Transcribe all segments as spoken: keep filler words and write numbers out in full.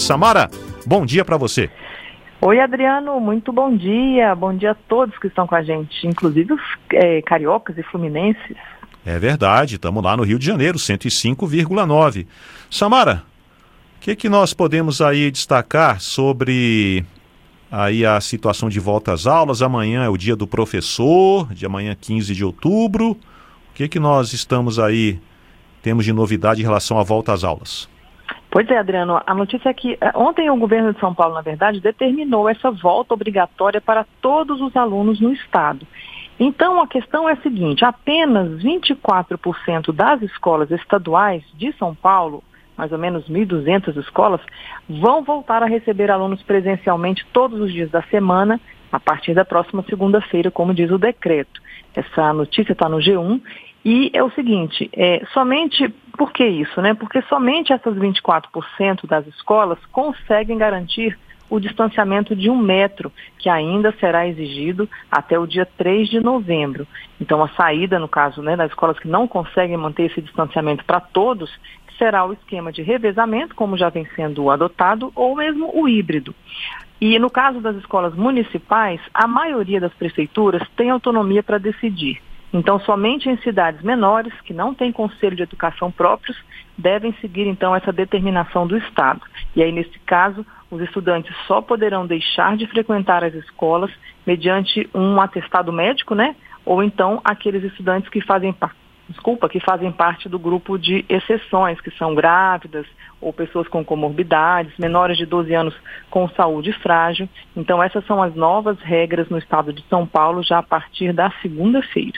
Samara, bom dia para você. Oi, Adriano, muito bom dia. Bom dia a todos que estão com a gente, inclusive os é, cariocas e fluminenses. É verdade, estamos lá no Rio de Janeiro, cento e cinco vírgula nove. Samara, o que, que nós podemos aí destacar sobre aí a situação de volta às aulas? Amanhã é o dia do professor, de amanhã quinze de outubro. O que, que nós estamos aí, temos de novidade em relação à volta às aulas? Pois é, Adriano, a notícia é que ontem o governo de São Paulo, na verdade, determinou essa volta obrigatória para todos os alunos no estado. Então, a questão é a seguinte, apenas vinte e quatro por cento das escolas estaduais de São Paulo, mais ou menos mil e duzentas escolas, vão voltar a receber alunos presencialmente todos os dias da semana, a partir da próxima segunda-feira, como diz o decreto. Essa notícia está no G um. E é o seguinte, é, somente, por que isso, né? Porque somente essas vinte e quatro por cento das escolas conseguem garantir o distanciamento de um metro, que ainda será exigido até o dia três de novembro. Então, a saída, no caso, né, das escolas que não conseguem manter esse distanciamento para todos, será o esquema de revezamento, como já vem sendo adotado, ou mesmo o híbrido. E no caso das escolas municipais, a maioria das prefeituras tem autonomia para decidir. Então, somente em cidades menores, que não têm conselho de educação próprios, devem seguir, então, essa determinação do Estado. E aí, nesse caso, os estudantes só poderão deixar de frequentar as escolas mediante um atestado médico, né? Ou então, aqueles estudantes que fazem, desculpa, que fazem parte do grupo de exceções, que são grávidas ou pessoas com comorbidades, menores de doze anos com saúde frágil. Então, essas são as novas regras no estado de São Paulo, já a partir da segunda-feira.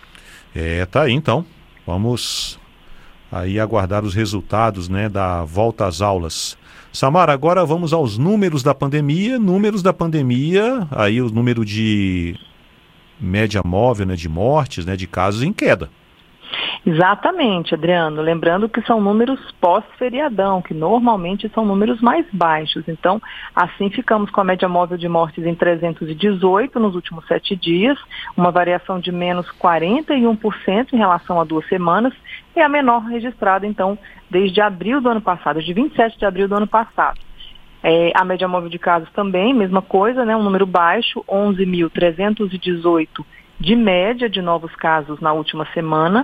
É, tá aí então. Vamos aí aguardar os resultados, né, da volta às aulas. Samara, agora vamos aos números da pandemia. Números da pandemia, aí o número de média móvel, né, de mortes, né, de casos em queda. Exatamente, Adriano. Lembrando que são números pós-feriadão, que normalmente são números mais baixos. Então, assim ficamos com a média móvel de mortes em trezentos e dezoito nos últimos sete dias, uma variação de menos quarenta e um por cento em relação a duas semanas, e a menor registrada, então, desde abril do ano passado, de vinte e sete de abril do ano passado. É, a média móvel de casos também, mesma coisa, né, um número baixo, onze mil trezentos e dezoito de média de novos casos na última semana,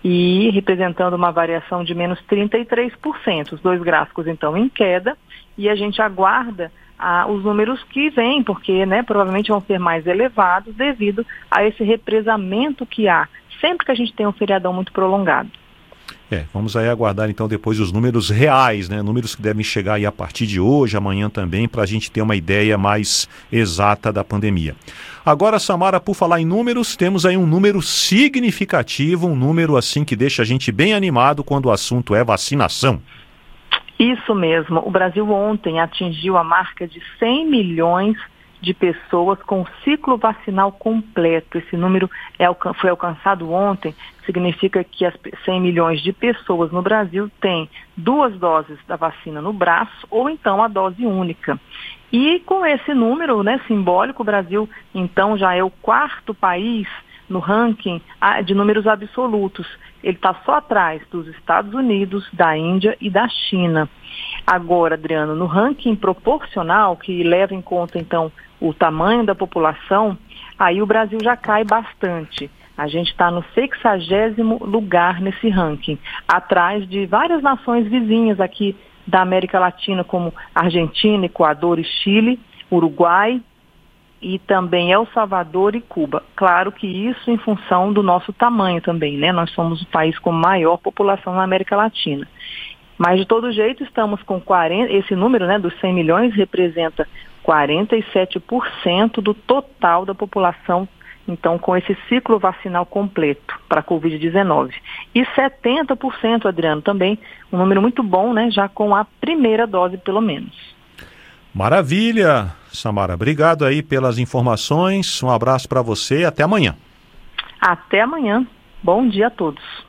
e representando uma variação de menos trinta e três por cento. Os dois gráficos, então, em queda, e a gente aguarda ah, os números que vêm, porque né, provavelmente vão ser mais elevados devido a esse represamento que há, sempre que a gente tem um feriadão muito prolongado. É, vamos aí aguardar então depois os números reais, né? Números que devem chegar aí a partir de hoje, amanhã também, para a gente ter uma ideia mais exata da pandemia. Agora, Samara, por falar em números, temos aí um número significativo, um número assim que deixa a gente bem animado quando o assunto é vacinação. Isso mesmo. O Brasil ontem atingiu a marca de cem milhões de pessoas com ciclo vacinal completo. Esse número é, foi alcançado ontem, significa que as cem milhões de pessoas no Brasil têm duas doses da vacina no braço ou então a dose única. E com esse número, né, simbólico, o Brasil então já é o quarto país no ranking de números absolutos. Ele está só atrás dos Estados Unidos, da Índia e da China. Agora, Adriano, no ranking proporcional, que leva em conta então o tamanho da população, aí o Brasil já cai bastante. A gente está no sexagésimo lugar nesse ranking, atrás de várias nações vizinhas aqui da América Latina, como Argentina, Equador e Chile, Uruguai e também El Salvador e Cuba. Claro que isso em função do nosso tamanho também, né? Nós somos o país com maior população na América Latina. Mas de todo jeito estamos com quarenta, esse número, né, dos cem milhões representa quarenta e sete por cento do total da população, então, com esse ciclo vacinal completo para a covid dezenove. E setenta por cento, Adriano, também um número muito bom, né, já com a primeira dose pelo menos. Maravilha, Samara. Obrigado aí pelas informações. Um abraço para você e até amanhã. Até amanhã. Bom dia a todos.